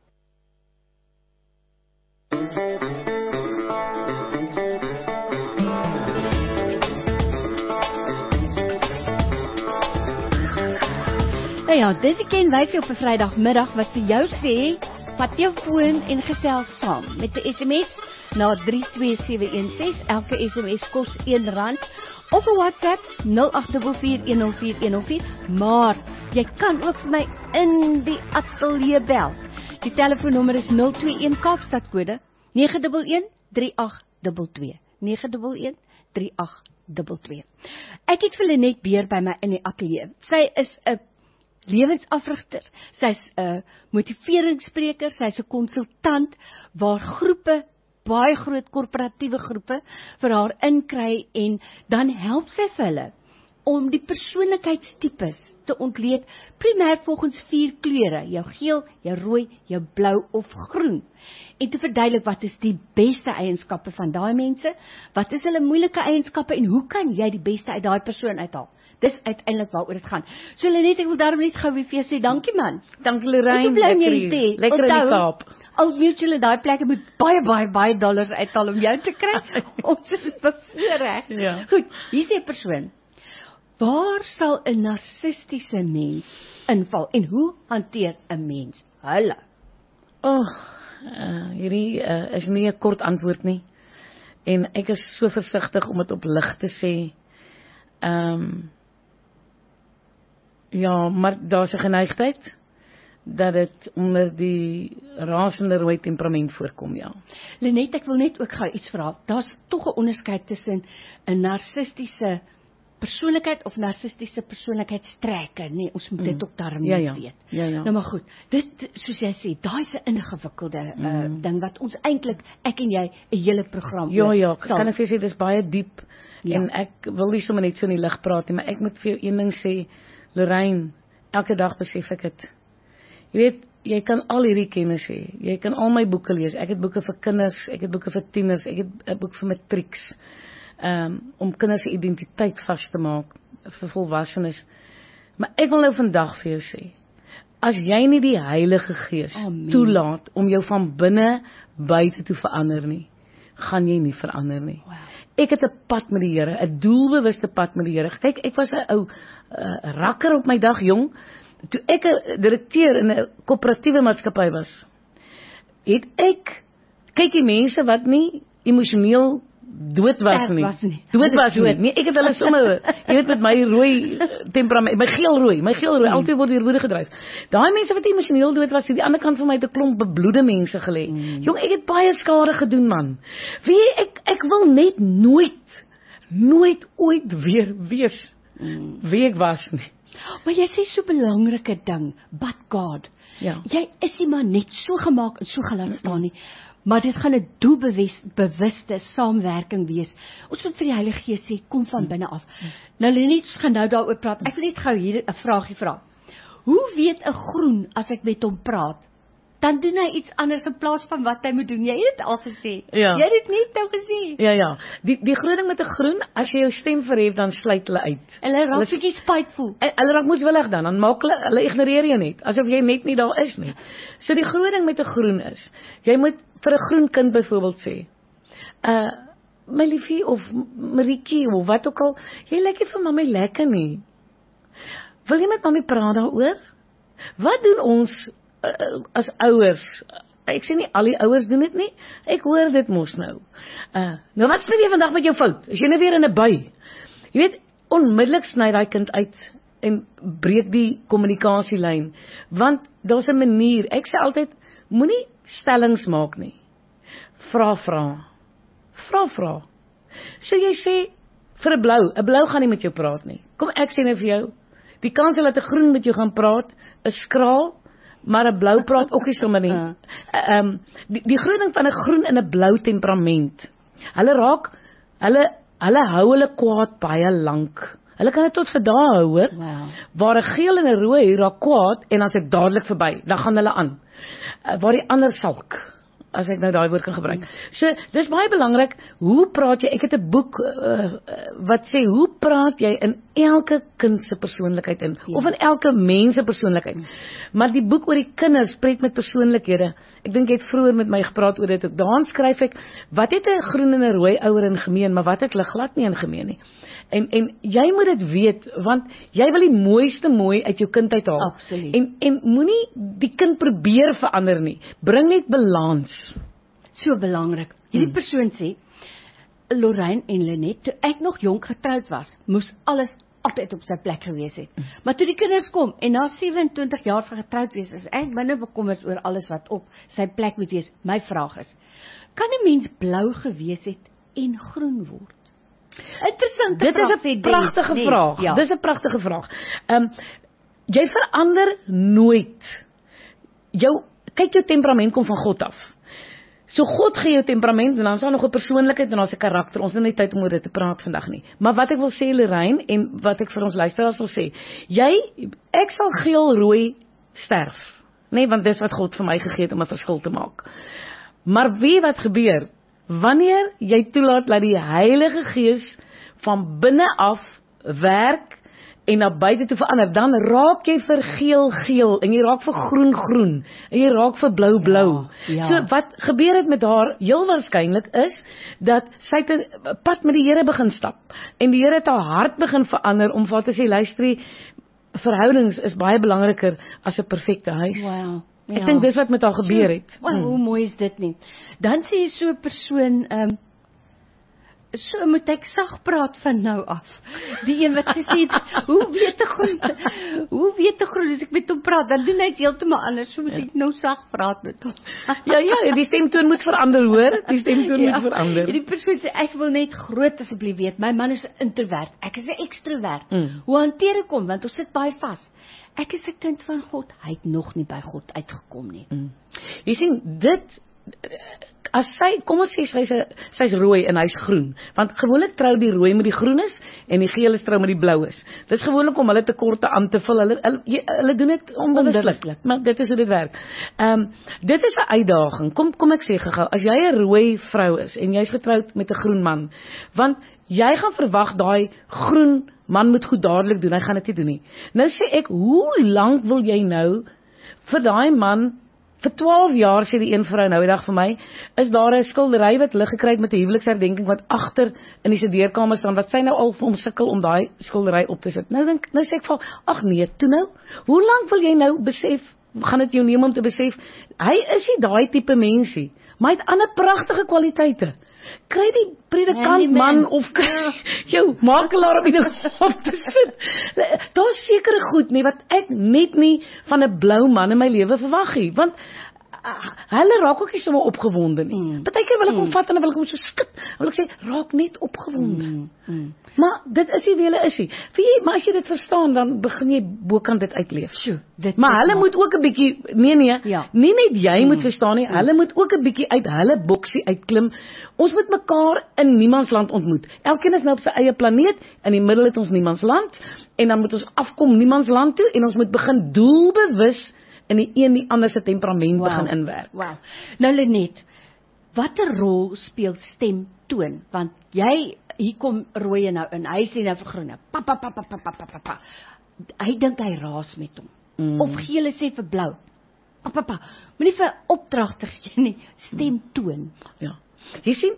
Nou ja, dis ek ken wys op 'n Vrydagmiddag wat vir jou sê, vat jou foon en gesels saam met 'n S M S na drie twee sewe een ses. Elke S M S kos een rand of 'n WhatsApp nul agt vier vier een nul vier een nul vier. Maar Jy kan ook vir my in die ateljee bel. Die telefoonnommer is nul twee een Kaapstad kode nege een een drie agt twee twee. nege een een drie agt twee twee. Ek het vir Lenet Beer by my in die ateljee. Sy is 'n lewensafrigter, sy's 'n motiveringsspreker, sy's 'n konsultant waar groepe, baie groot korporatiewe groepe vir haar inkry en dan help sy vir hulle om die persoonlikheidstipes te ontleed, primêr volgens vier kleure, jou geel, jou rooi, jou blou of groen. En te verduidelik wat is die beste eienskappe van daai mense, wat is hulle moeilike eienskappe en hoe kan jy die beste uit daai persoon uithaal? Dis uiteindelik waaroor dit gaan. So Lenet, ek wil daarom net gou weer vir jou sê, dankie man. Dankie Lorraine, lekker hier. Lekker in die Kaap. Al weet julle daai plekke moet baie baie baie dollars uithaal om jou te kry. Ons is bevoorreg. Ja. Goed, hier is 'n persoon. Waar sal 'n narcistiese mens inval en hoe hanteer 'n mens hulle? Oh, uh, hierdie uh, is nie 'n kort antwoord nie. En ek is so versigtig om dit op lig te sê. Ehm um, Ja, maar daar's 'n geneigtheid dat dit onder die rasende rooi temperament voorkom, ja. Lenet, ek wil net ook gou iets vra. Daar's tog 'n onderskeid tussen 'n narcistiese persoonlikheid of narcistiese persoonlikheidstrekke. Nee, ons moet dit Mm. ook daarom Ja, net ja. weet. Ja, ja. Nou maar goed. Dit soos jy sê, daai is 'n ingewikkelde uh, Mm. ding wat ons eintlik ek en jy 'n hele program Ja, oor ja, sal- kan ek vir jou sê dis baie diep. Ja. En ek wil nie sommer net so in die lig praat nie, maar ek moet vir jou een ding sê, Lorraine, elke dag besef ek dit. Jy weet, jy kan al hierdie kennis hê. Jy kan al my boeke lees. Ek het boeke vir kinders, ek het boeke vir tieners, ek het 'n boek vir matrieks. Um, om kinders se identiteit vas te maak vir volwassenes. Maar ek wil nou vandag vir jou sê, as jy nie die Heilige Gees Amen. toelaat om jou van binne buite te verander nie, gaan jy nie verander nie. Wow. Ek het 'n pad met die Here, 'n doelbewuste pad met die Here. Kyk, ek was 'n ou uh, rakker op my dag jong, toe ek 'n direkteur in 'n koöperatiewe maatskappy was. Het ek kyk die mense wat nie emosioneel dood was Sterk nie. was nie. Dood was nie. Nee, ek het hulle sommer, jy weet met my rooi temperament, my geel-rooi, my geel-rooi, Mm. altyd word deur woede gedryf. Daai mense wat emosioneel dood was, het die ander kant van my het 'n klomp bebloede mense gelê. Mm. Jong, ek het baie skade gedoen, man. Weet jy, ek ek wil net nooit nooit ooit weer wees Mm. wie ek was nie. Maar jy sê so 'n belangrike ding, but God. Ja. Jy is nie maar net so gemaak en so gelaat staan nie. Maar dit gaan 'n doelbewuste saamwerking wees. Ons moet vir die Heilige Gees sê, kom van binne af. Nou Lenet, ons gaan nou daaroor praat. Ek wil net gou hier 'n vraagie vra. Hoe weet 'n groen as ek met hom praat? Dan doen hy iets anders in plaas van wat hy moet doen. Jy het dit al gesê. Ja. Jy het dit net nou gesê. Ja, ja. Die die groot ding met 'n groen, as jy jou stem verhef, dan sluit hulle uit. En hy raak Hulle- bietjie spiteful. En Hulle raak moedswillig dan, dan maak hulle, hulle ignoreer jou net, asof jy net nie daar is nie. So die groot ding met 'n groen is, jy moet vir 'n groen kind byvoorbeeld sê, uh, my liefie of Marietjie of wat ook al, jy lyk nie vir mami lekker nie. Wil jy met mami praat daaroor? Wat doen ons uh, as ouers? Ek sê nie al die ouers doen dit nie. Ek hoor dit mos nou. Uh, nou wat spreek jy vandag met jou fout? Is jy nou weer in 'n bui? Jy weet, onmiddellik sny daai kind uit en breek die kommunikasielyn. Want daar's 'n manier. Ek sê altyd, moenie stellings maak nie. Vra vra. Vra vra. So jy sê vir 'n blou, 'n blou gaan nie met jou praat nie. Kom ek sê nou vir jou, die kans dat 'n groen met jou gaan praat is skraal, maar 'n blou praat ook nie sommer nie. Uh. Ehm um, die die groot ding van 'n groen in 'n blou temperament. Hulle raak hulle hulle hou hulle kwaad baie lank. Hulle kan dit tot vir dae hou, hoor. Wow. Waar 'n geel en 'n rooi raak kwaad en dan is dit dadelik verby. Dan gaan hulle aan. Uh, waar die ander salk, as ek nou daai woord kan gebruik. So, dis baie belangrik, hoe praat jy? Ek het 'n boek uh, wat sê hoe praat jy in elke kind se persoonlikheid in, Ja. of in elke mens se persoonlikheid. Maar die boek oor die kinders spreek met persoonlikhede. Ek dink jy het vroeër met my gepraat oor dit ook. Daarin skryf ek, wat het 'n groen en 'n rooi ouer in gemeen, maar wat het hulle glad nie in gemeen nie. En en jy moet dit weet, want jy wil die mooiste mooi uit jou kind uithaal. Absoluut. En en moenie die kind probeer verander nie. Bring net balans. So belangrik. Hierdie persoon sê, Lorraine en Lenet, toe ek nog jonk getroud was, moes alles altyd op sy plek gewees het. Maar toe die kinders kom, en na sewe en twintig jaar van getroud wees, is ek minder bekommerd oor alles wat op sy plek moet wees. My vraag is, kan 'n mens blou gewees het en groen word? Interessante Dit vraag, is 'n pragtige nee, vraag. Ja. Dit is 'n pragtige vraag. Ehm um, jy verander nooit. Jou kyk jou temperament kom van God af. So God gee jou temperament en dan is daar nog 'n persoonlikheid en daar's 'n karakter. Ons het nie tyd om oor dit te praat vandag nie. Maar wat ek wil sê, Lorraine, en wat ek vir ons luisteraars wil sê, jy ek sal geel-rooi sterf. Nee, want dis wat God vir my gegee het om 'n verskil te maak. Maar weet wat gebeur? Wanneer jy toelaat dat die Heilige Gees van binne af werk en na buite toe verander, dan raak jy vir geel-geel en jy raak vir groen-groen en jy raak vir blou-blou. Ja, ja. So wat gebeur het met haar heel waarskynlik is dat sy het 'n pad met die Here begin stap en die Here het haar hart begin verander om vir haar te sê, luister, verhoudings is baie belangriker as 'n perfekte huis. Wow. Ek dink dis wat met haar gebeur het. Wow, hoe mooi is dit nie. Dan sê jy so 'n persoon, ehm um, so moet ek sag praat van nou af. Die een wat gesê het, hoe weet 'n groen, hoe weet 'n groen as ek met hom praat, dan doen hy dit heeltemal anders, so moet ek nou sag praat met hom. Ja, ja, die stemtoon moet verander, hoor. Die stemtoon Ja, moet verander. Die persoon sê, ek wil net groot asseblief weet, my man is 'n introvert, ek is 'n ekstrovert. Mm. Hoe hanteer ek hom, want ons sit baie vas. Ek is 'n kind van God, hy het nog nie by God uitgekom nie. Mm. Jy sien, dit as sy, kom ons sê sy's sy's rooi en hy's groen, want gewoonlik trou die rooi met die groenes en die geel is trou met die blaues. Dis gewoonlik om hulle tekorte aan te vul. Hulle hulle, hulle doen dit onbewuslik, maar dit is hoe dit werk. Ehm um, dit is 'n uitdaging. Kom kom ek sê gou-gou, as jy 'n rooi vrou is en jy's getroud met 'n groen man, want jy gaan verwag daai groen man moet goed dadelik doen, hy gaan dit nie doen nie. Nou sê ek, hoe lank wil jy nou vir daai man, vir twaalf jaar, sê die een vrou nou die dag vir my, is daar 'n skildery wat hulle gekry het met 'n huweliksherdenking wat agter in die studeerkamer staan, wat sy nou al vir hom sukkel om daai skildery op te sit. Nou dink, nou sê ek vir, ag nee, toe nou, hoe lank wil jy nou besef, gaan dit jou neem om te besef, hy is nie daai tipe mensie, maar hy het ander pragtige kwaliteite. Kry die predikant man of kry jou makelaar om dit op te sit. Daar's sekere goed nie wat ek net nie van 'n blou man in my lewe verwag nie, want uh, hulle raak ook nie sommer opgewonde nie. Mm. Partykeer wil ek hom Mm. vat en dan wil ek hom so skud. Wil ek sê, raak net opgewonde. Mm. Mm. Maar dit is nie wie hulle is nie. Weet jy, maar as jy dit verstaan, dan begin jy bokant dit uitleef. Sjoe, dit Maar hulle maak- moet ook 'n bietjie, nee nee, Ja. nie net jy Mm. moet verstaan nie, hulle moet ook 'n bietjie uit hulle boksie uitklim. Ons moet mekaar in niemandsland ontmoet. Elkeen is nou op sy eie planeet, in die middel het ons niemandsland, en dan moet ons afkom niemandsland toe, en ons moet begin doelbewus in die een die ander se temperament Wow. begin inwerk. Wow. Nou Lenet, watter rol speel stemtoon? Want jy, hier kom rooi nou in, hy sê nou vir groene, pa pa pa pa pa pa pa pa, pa. Hy dink hy raas met hom. Mm. Of gele sê vir blou, pa pa pa, moenie vir opdrag te gee nie, stemtoon. Ja. Jy sien,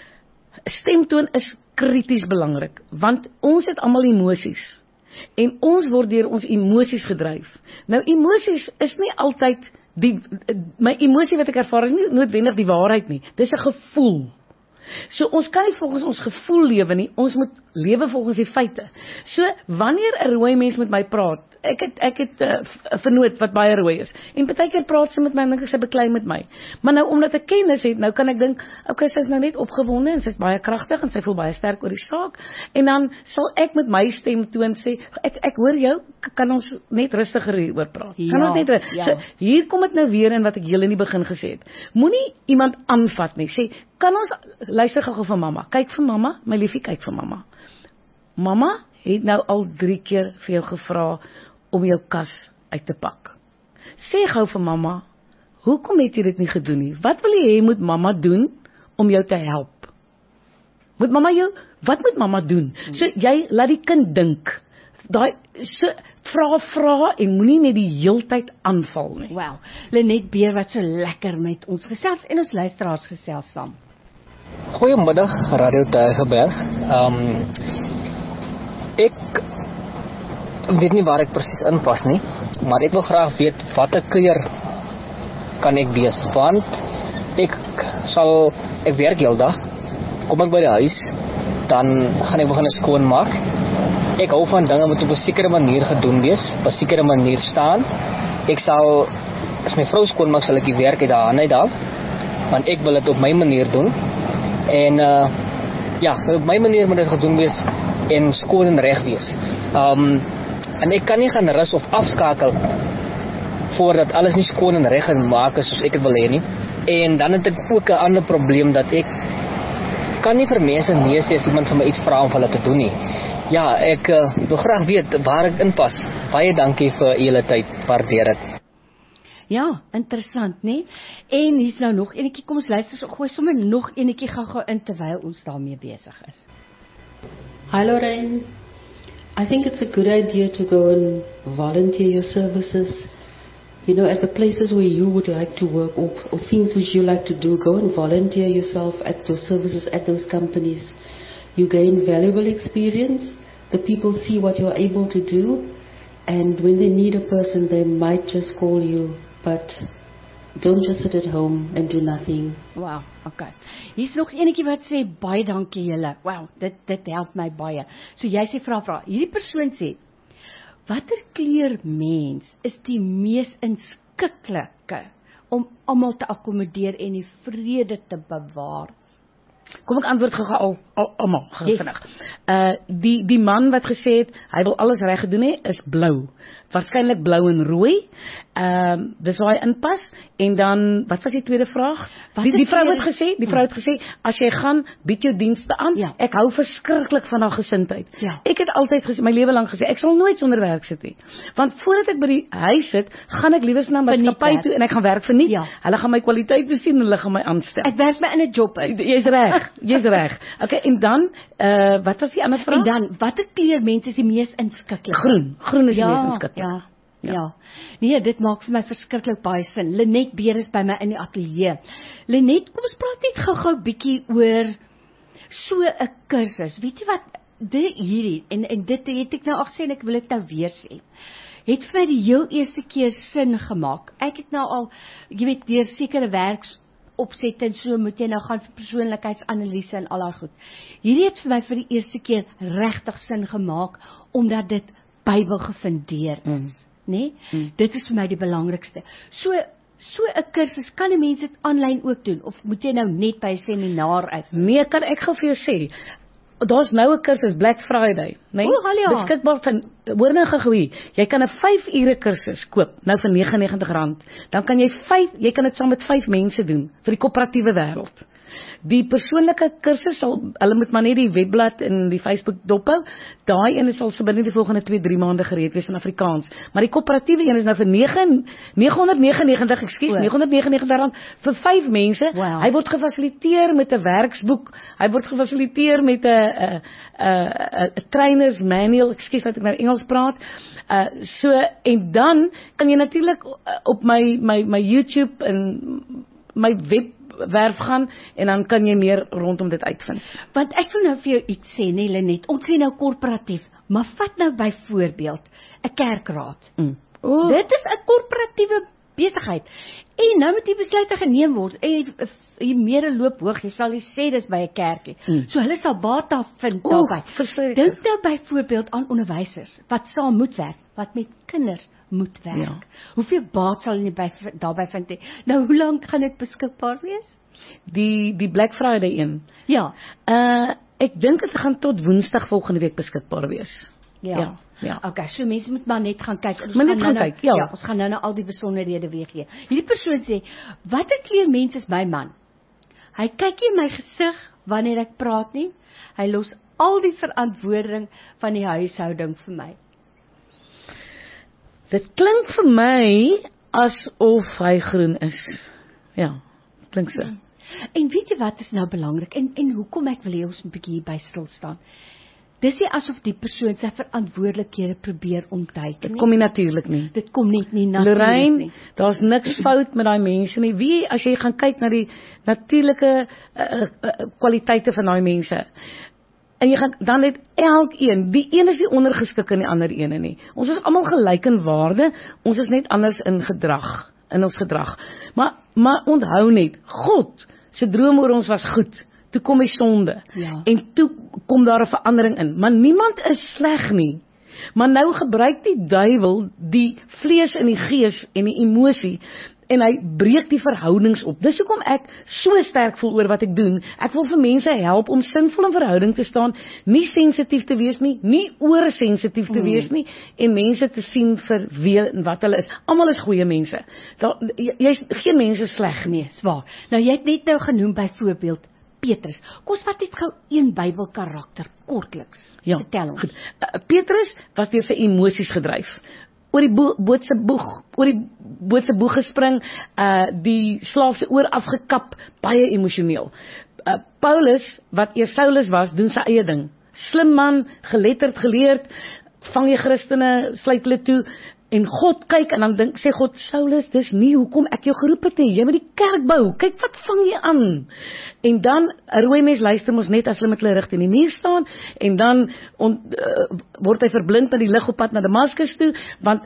stemtoon is krities belangrik, want ons het almal emosies. En ons word deur ons emosies gedryf. Nou emosies is nie altyd die my emosie wat ek ervaar is nie noodwendig die waarheid nie. Dis 'n gevoel. So ons kan nie volgens ons gevoel lewe nie, ons moet lewe volgens die feite. So wanneer 'n rooi mens met my praat, ek het ek het 'n uh, vernoot wat baie rooi is. En partykeer praat sy met my en dink ek sy beklei met my. Maar nou omdat ek kennis het, nou kan ek dink, okay, sy's nou net opgewonde en sy's baie kragtig en sy voel baie sterk oor die saak. En dan sal ek met my stem toon sê, ek ek hoor jou, kan ons net rustiger hieroor praat. Kan Ja, ons net ja. So hier kom dit nou weer in wat ek heel in die begin gesê het. Moenie iemand aanvat nie. Sê, kan ons luister gou-gou vir mamma. Kyk vir mamma, my liefie, kyk vir mamma. Mamma het nou al drie keer vir jou gevra om jou kas uit te pak. Sê gou vir mamma, hoekom het jy dit nie gedoen nie? Wat wil jy hê moet mamma doen om jou te help? Moet mamma jou, wat moet mamma doen? So jy laat die kind dink. Daai so vra vra en moenie net die heeltyd aanval nie. Wow. Lenet Beer wat so lekker met ons gesels en ons luisteraars gesels saam. Goeiemiddag Radio Tygerberg. Ehm um, ek weet nie waar ek presies inpas nie, maar ek wil graag weet watter kuier kan ek wees, want ek sal ek werk heeldag. Kom ek by die huis, dan gaan ek begin skoonmaak ek hou van dinge moet op 'n sekere manier gedoen wees, op 'n sekere manier staan. Ek sal, as my vrou skoon maak, sal ek die werk uit haar hande uithaal, want ek wil dit op my manier doen. En uh, ja, op my manier moet dit gedoen wees en skoon en reg wees. Um, en ek kan nie gaan rus of afskakel voordat alles nie skoon en reg gemaak is soos ek dit wil hê nie. En dan het ek ook 'n ander probleem dat ek kan nie vir mense nee sê as iemand van my iets vra om hulle te doen nie. Ja, ek uh, wil graag weet waar ek inpas. Baie dankie vir julle tyd, waardeer dit. Ja, interessant, né? En hier's nou nog enetjie, kom ons luister, so gooi sommer nog enetjie gou-gou in terwyl ons daarmee besig is. Hi Lorraine, I think it's a good idea to go and volunteer your services. You know, at the places where you would like to work or, or things which you like to do, go and volunteer yourself at your services at those companies. You gain valuable experience. The people see what you're able to do. And when they need a person, they might just call you. But don't just sit at home and do nothing. Wow, okay. Hier's nog enetjie wat sê, baie dankie julle. Wow, dit, dit help my baie. So jy sê, vra, vra. Hierdie persoon sê, watter kleur mens is die mees inskiklike om almal te akkommodeer en die vrede te bewaar? Kom ek antwoord gou al al almal vinnig. Uh die die man wat gesê het hy wil alles reg gedoen hê is blou. Waarskynlik blou en rooi. Ehm uh, dis waar hy inpas en dan wat was die tweede vraag? Die die vrou het gesê, die vrou het gesê as jy gaan bied jou dienste aan. Ja. Ek hou verskriklik van haar gesindheid. Ja. Ek het altyd gesê my lewe lank gesê ek sal nooit sonder werk sit nie. Want voordat ek by die huis sit, gaan ek liewers na my maatskappy toe en ek gaan werk vir niks. Ja. Hulle gaan my kwaliteite sien en hulle gaan my aanstel. Ek werk my in 'n job uit. Jy's reg. Jy's reg. Okay, en dan uh, wat was die ander vraag? En dan watter kleur mense is die mees inskikkelijk? Groen. Groen is ja, die mees inskikkelijk. Ja. Ja. ja. Nee, dit maak vir my verskriklik baie sin. Lenet Beer is by my in die ateljee. Lenet, kom ons praat net gou-gou bietjie oor so 'n kursus. Weet jy wat? Dit hierdie en en dit het ek nou al gesê en ek wil dit nou weer sê. Het vir my die heel eerste keer sin gemaak. Ek het nou al, jy weet, deur sekere werks opset en so moet jy nou gaan vir persoonlikheidsanalise en al daai goed. Hierdie het vir my vir die eerste keer regtig sin gemaak omdat dit Bybel gefundeer is, mm. né? Mm. Dit is vir my die belangrikste. So so 'n kursus kan 'n mens dit aanlyn ook doen of moet jy nou net by 'n seminar uit? Nee, kan ek gou vir jou sê. Daar's nou 'n kursus Black Friday, né? O, ja. Beskikbaar van hoor nou gou. Jy kan 'n vyf ure kursus koop nou vir negentig en negentig rand. Dan kan jy vyf, jy kan dit saam met vyf mense doen vir die koöperatiewe wêreld. Die persoonlike kursus sal hulle moet maar net die webblad en die Facebook dophou. Daai een sal so binne die volgende twee drie maande gereed wees in Afrikaans. Maar die koöperatiewe een is nou vir negenhonderdnegenennegentig, ekskuus, negenhonderdnegenennegentig rand vir vyf mense. Wow. Hy word gefasiliteer met 'n werksboek. Hy word gefasiliteer met 'n 'n 'n 'n trainers manual, ekskuus dat ek nou Engels praat. Uh so en dan kan jy natuurlik op my my my YouTube en my web werf gaan en dan kan jy meer rondom dit uitvind. Want ek wil nou vir jou iets sê, nee Lenet, ons sê nou korporatief, maar vat nou byvoorbeeld 'n kerkraad. Mm. Dit is 'n korporatiewe besigheid. En nou moet die besluite geneem word en jy meer loop hoog, jy sal nie sê dis by 'n kerkie. Mm. So hulle sal baat vind daarby. Dink nou byvoorbeeld aan onderwysers wat saam moet werk, wat met kinders moet werk. Ja. Hoeveel baat sal jy by, daarby vind hê? Nou, hoe lank gaan dit beskikbaar wees? Die die Black Friday een. Ja. Uh ek dink dit gaan tot Woensdag volgende week beskikbaar wees. Ja. Ja. Ja. Okay, so mense moet maar net gaan kyk. Ons maar net gaan nou, kyk. Ja. ja, ons gaan nou nou al die besonderhede weer gee. Hierdie persoon sê, "Watter kleur mens is my man? Hy kyk nie in my gesig wanneer ek praat nie. Hy los al die verantwoording van die huishouding vir my." Dit klink vir my asof hy groen is. Ja, klink so. En weet jy wat is nou belangrik? En en hoekom ek wil hê ons 'n bietjie hier by stil staan? Dis nie asof die persoon sy verantwoordelikhede probeer ontduik nie. Dit kom nie natuurlik nie. Dit kom net nie natuurlik Lorraine, nie. Daar's niks fout met daai mense nie. Wie as jy gaan kyk na die natuurlike uh, uh, kwaliteite van daai mense. En jy gaan dan net elkeen, die een is nie ondergeskik aan die ander ene nie. Ons is almal gelyk in waarde, ons is net anders in gedrag, in ons gedrag. Maar maar onthou net, God se droom oor ons was goed. toe kom die sonde, Ja. en toe kom daar 'n verandering in, maar niemand is sleg nie, maar nou gebruik die duiwel die vlees en die gees en die emosie, en hy breek die verhoudings op. Dis hoekom ek so sterk voel oor wat ek doen. Ek wil vir mense help om sinvol in verhouding te staan, nie sensitief te wees nie, nie oorsensitief te wees nie, en mense te sien vir wie en wat hulle is. Almal is goeie mense. Daar, jy, jy is geen mense sleg nie. Nee, swaar. Nou jy het net nou genoem byvoorbeeld Petrus. Kom ons vat net gou een Bybelkarakter kortliks. Ja, Vertel ons. goed. Uh, Petrus was deur sy emosies gedryf. Oor die bo boot se boeg, oor die boot se boeg gespring, uh die slaaf se oor afgekap, baie emosioneel. Uh, Paulus, wat eers Saulus was, doen sy eie ding. Slim man, geletterd, geleerd, vang jy Christene, sluit hulle toe, en God kyk en dan dink, sê God, Saulus, dis nie hoekom ek jou geroep het nie, jy moet die kerk bou, kyk wat vang jy aan. En dan, 'n rooi mens luister mos net as hulle met hulle rug teen die muur staan, en dan on, uh, word hy verblind met die lig op pad na Damaskus toe, want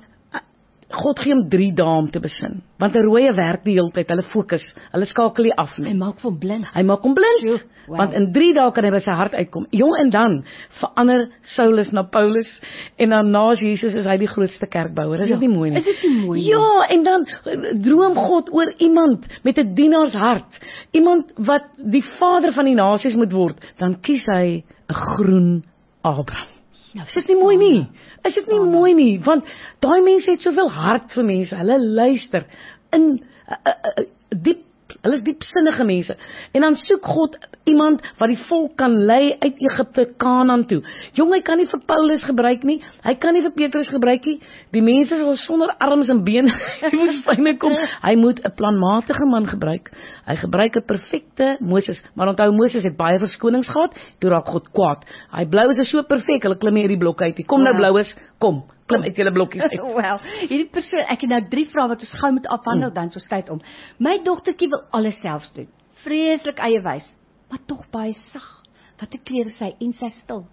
God gee hom drie dae om te besin, want 'n rooie werk die hele tyd, hulle fokus, hulle skakel nie af nie. Hy maak hom blind. Hy maak hom blind, Sjoe, wow. want in drie dae kan hy by sy hart uitkom. Jong, en dan verander Saulus na Paulus, en dan na Jesus is hy die grootste kerkbouer. Is dit Ja, nie mooi nie? is dit nie mooi nie? Ja, en dan droom God oor iemand met 'n dienaarshart, iemand wat die vader van die nasies moet word, dan kies hy 'n groen Abraham. Nou, Is dit nie mooi nie? Is dit nie mooi nie? Want daai mense het soveel hart vir mense. Hulle luister in uh, uh, uh, diep, hulle is diepsinnige mense. En dan soek God iemand wat die volk kan lei uit Egipte Kanaan toe. Jong, hy kan nie vir Paulus gebruik nie. Hy kan nie vir Petrus gebruik nie. Die mense sal sonder arms en bene in die woestyne kom. Hy moet 'n planmatige man gebruik. Hy gebruik 'n perfekte Moses, maar onthou Moses het baie verskonings gehad, toe raak God kwaad. Hy blou is so perfek, hulle klim nie uit die blok uit nie. Kom nou Bloues, kom, klim uit julle blokkies uit. Wel, hierdie persoon, ek het nou drie vrae wat ons gou moet afhandel, mm. dan is ons tyd om. My dogtertjie wil alles self doen. Vreeslik eie wys, maar tog baie sag. Wat 'n klere sy en sy stil.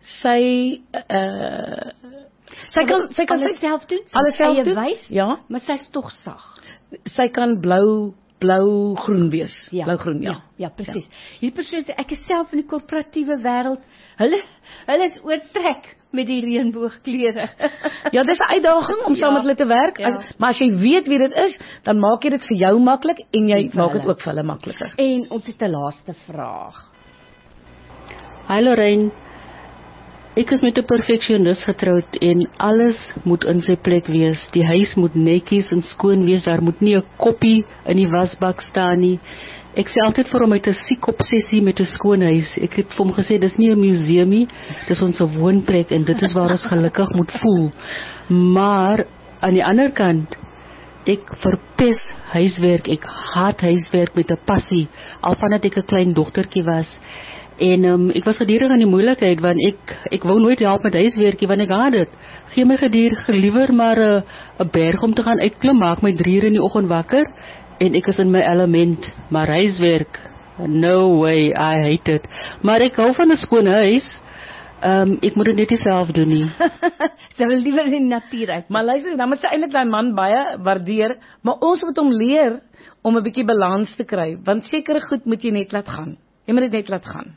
Sy uh, sy kan sy kan alles self doen. alles self doen. Wys, Ja, maar sy's tog sag. sy kan blou blou groen wees. Ja, Blou groen, ja. Ja, ja presies. Ja. Hierdie persoon sê ek is self in die korporatiewe wêreld. Hulle hulle is oortrek met die reënboogkleure. Ja, dis 'n uitdaging om saam Ja, met hulle te werk. ja. As, maar as jy weet wie dit is, dan maak jy dit vir jou maklik en jy En vir maak dit hulle. ook vir hulle makliker. En ons het 'n laaste vraag. Hi Lorraine, ek is met 'n perfeksionis getroud en alles moet in sy plek wees. Die huis moet netjies en skoon wees, daar moet nie 'n koppie in die wasbak staan nie. Ek sê altyd vir hom uit 'n siek obsessie met 'n skoon huis. Ek het vir hom gesê dis nie 'n museum nie, dis ons woonplek en dit is waar ons gelukkig moet voel. Maar aan die ander kant, ek verpes huiswerk, ek haat huiswerk met 'n passie, al vandat ek 'n klein dogtertjie was. En um, ek was gedurig in die moeilikheid, want ek ek wou nooit help met huiswerkie, want ek haat dit. Gee my gedurig liewer maar 'n uh, 'n berg om te gaan uitklim, maak my drie uur in die oggend wakker, en ek is in my element, maar huiswerk, no way, I hate it. Maar ek hou van 'n skoon huis, um, ek moet dit net nie self doen nie. Sy wil liewer in die natuur uit. Maar luister, dan moet sy eintlik daai man baie waardeer, maar ons moet hom leer om 'n bietjie balans te kry, want sekere goed moet jy net laat gaan. Jy moet dit net laat gaan.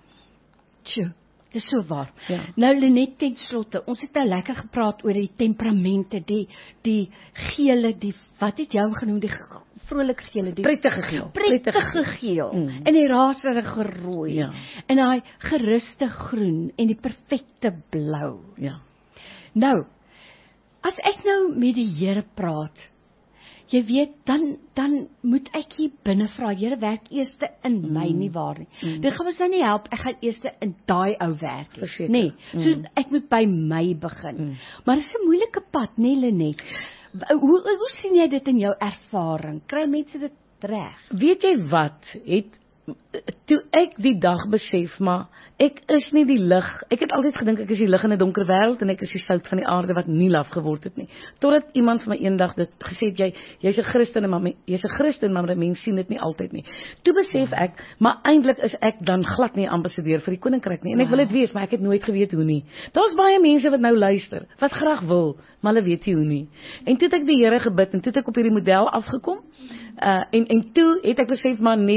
Tjoe, dis so waar. Ja. Nou Lenet, ten slotte, ons het nou lekker gepraat oor die temperamente, die die gele, die wat het jy hom genoem, die vrolike gele, die Prettige geel. prettige geel, Mm. en die raserige rooi, Ja. en daai geruste groen en die perfekte blou. Ja. Nou, as ek nou met die Here praat, jy weet, dan dan moet ek hier binne vra, Here, werk eers in mm. my, nie waar nie. Mm. Dit gaan ons nou nie help, ek gaan eers in daai ou werk, Verseker. nee, so Mm. ek moet by my begin. Mm. Maar dit is 'n moeilike pad, nee Lenet. Hoe, hoe, hoe sien jy dit in jou ervaring? Kry mense dit reg? Weet jy wat, het toe ek die dag besef, maar ek is nie die lig, ek het altyd gedink ek is die lig in 'n donker wêreld en ek is die sout van die aarde wat nie laf geword het nie. Totdat iemand vir my eendag dit gesê het, jy jy's 'n Christen, maar jy's 'n Christen, maar mense sien dit nie altyd nie. Toe besef ek, maar eintlik is ek dan glad nie 'n ambassadeur vir die koninkryk nie. En ek wil dit wees, maar ek het nooit geweet hoe nie. Daar's baie mense wat nou luister, wat graag wil, maar hulle weet nie hoe nie. En toe het ek die Here gebid en toe het ek op hierdie model afgekom. Uh, en en toe het ek besef, maar net die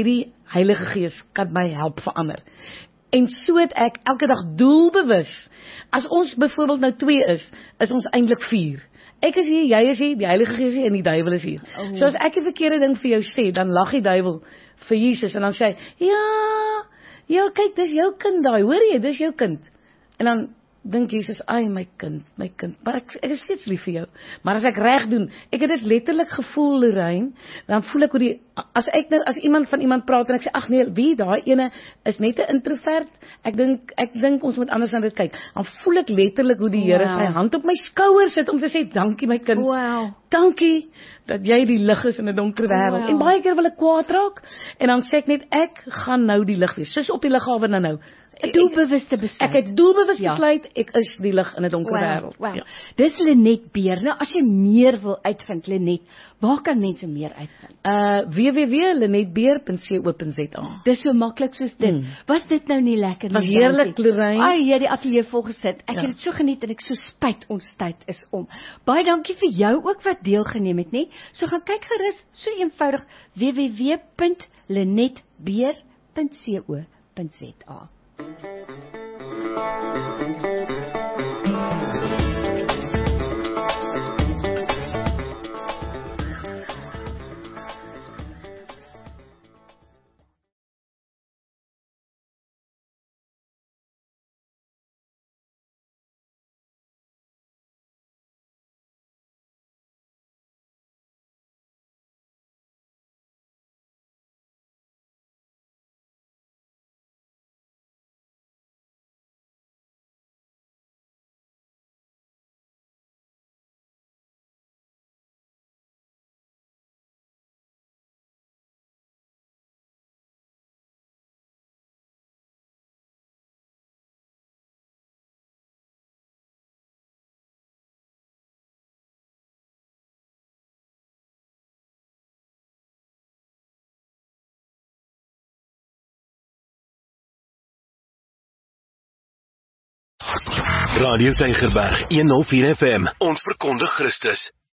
Heilige Gees kan my help verander. En so het ek elke dag doelbewus, as ons byvoorbeeld nou twee is, is ons eintlik vier. Ek is hier, jy is hier, die Heilige Gees is hier en die duiwel is hier. Oh. So as ek die verkeerde ding vir jou sê, dan lag die duiwel vir Jesus en dan sê hy, ja, ja, kyk, dis jou kind daai, hoor jy, dis jou kind. En dan dink Jesus, ai my kind, my kind, maar ek, ek is steeds lief vir jou. Maar as ek reg doen, ek het dit letterlik gevoel, Lorraine, dan voel ek hoe die, as ek nou, as iemand van iemand praat en ek sê, ag nee, wie, daai ene is net 'n introvert, ek dink, ek dink ons moet anders na dit kyk, dan voel ek letterlik hoe die Here wow. sy hand op my skouer sit om te sê, dankie my kind, wow. dankie, dat jy die lig is in 'n donker wêreld, wow. en baie keer wil ek kwaad raak, en dan sê ek net, ek gaan nou die lig wees, soos op die lughawe nou nou, 'n doelbewuste besluit. Ek het doelbewus ja. besluit, ek is die lig in 'n donker wêreld. Wow, wow. Ja. Dis Lenet Beer. Nou as jy meer wil uitvind, Lenet, waar kan mense meer uitvind? Uh w w w punt lenet beer punt co punt z a. Dis so maklik soos dit. Hmm. Was dit nou nie lekker nie? Was heerlik, Lorraine. Ai, jy het die ateljee vol gesit. Ek ja. het dit so geniet en ek so spyt ons tyd is om. Baie dankie vir jou ook wat deelgeneem het, nê? So gaan kyk gerus, so eenvoudig w w w punt lenet beer punt co punt z a. Radio Tygerberg honderd vier F M. Ons verkondig Christus.